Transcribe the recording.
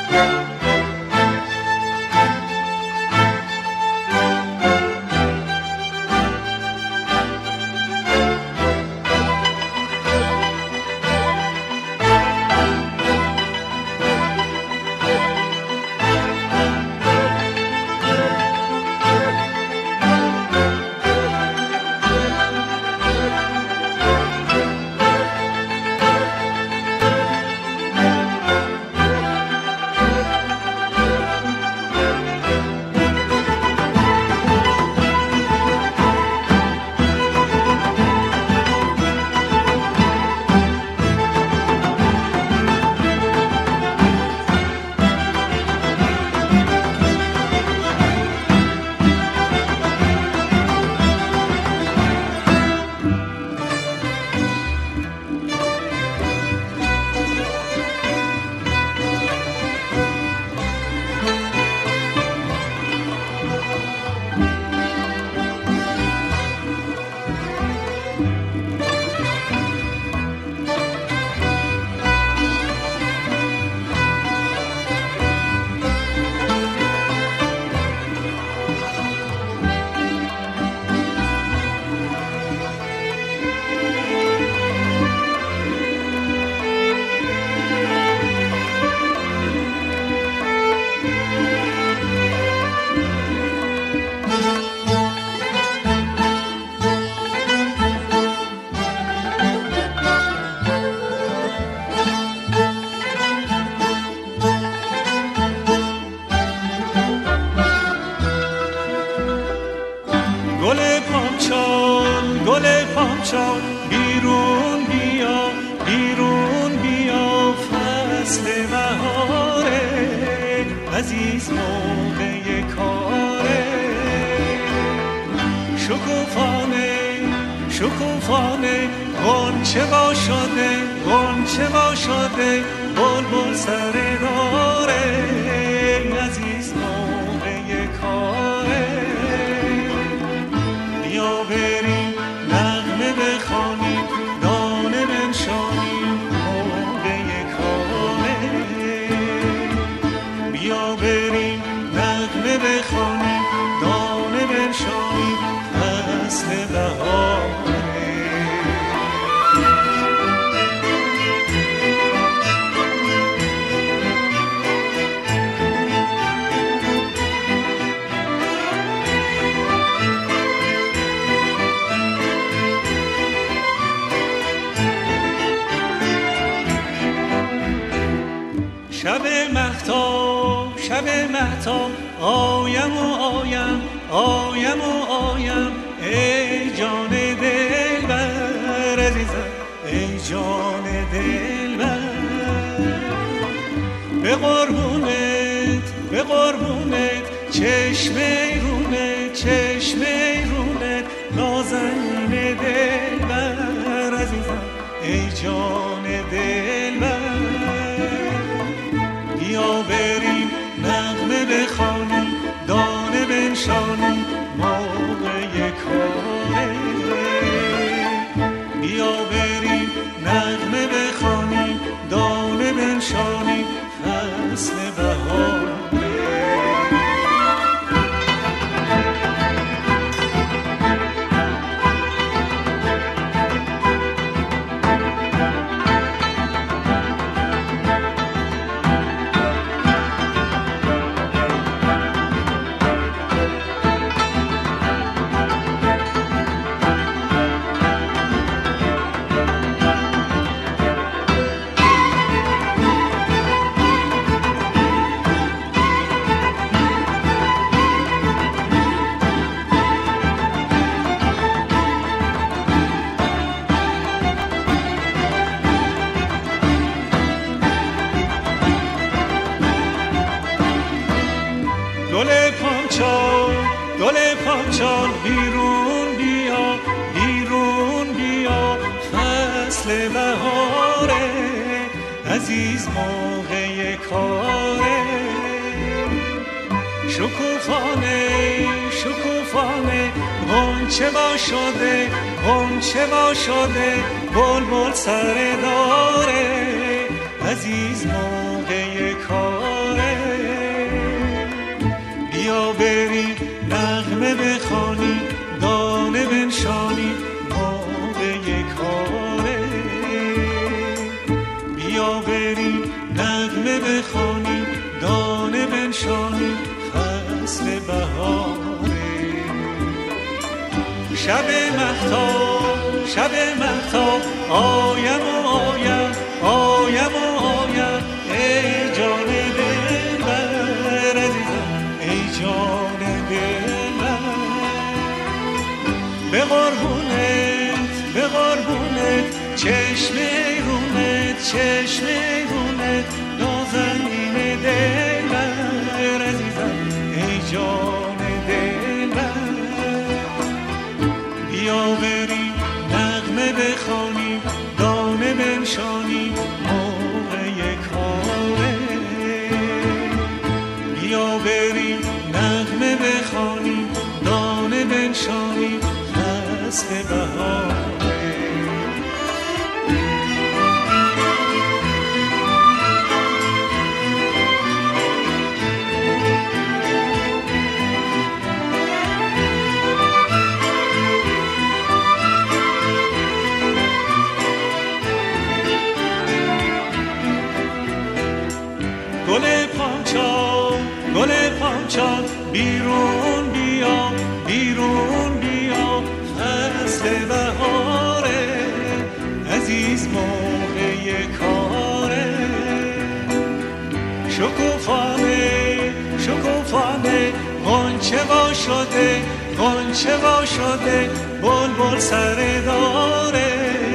بیرون بیا بیرون بیا فصل بهاره عزیز موقع کاره شکوفانه شکوفانه غنچه وا شده غنچه وا شده بلبل سر داره عزیز موقع کاره بیا بریم نغمه بخوانیم دانه بنشانیم موقع کاره بیا بریم نغمه بخوانیم دانه بنشانیم فصل بهاره شب مهتاب آیم و آیم آیم و آیم ای جان دلبر عزیزم ای جان دلبر به قربونت چشم رونت نازنین دلبر عزیزم ای جان دلبر بیا بریم نغمه بخوانیم دانه بنشانیم موقع کاره بیا بریم نغمه بخوانیم دانه بنشانیم فصل بهاره گل پامچال بیرون بیا بیرون بیا فصل بهاره عزیز موقع کاره شکوفانه غنچه وا شده بلبل سر داره عزیز موقع کاره نغمه بخوانی دانه بنشانی باغ یکاره. بیا بریم نغمه بخوانی دانه بنشانی فصل بهاره. شب مهتاب آیم و آیم آیم و آیم ای جان دلبر عزیزم ای جان دلبر. به قربونت چشم رونت نازنین دلبر عزیزم ای جان دلبر. بیا بریم نغمه بخوانیم دانه بنشانیم موقع یکاره. بیا بریم نغمه بخوانیم دانه بنشانیم فصل بهاره. گل پاچال بیرون بیا فصل بهاره. عزیز موقع کاره. شکوفانه غنچه وا شده بلبل سر داره.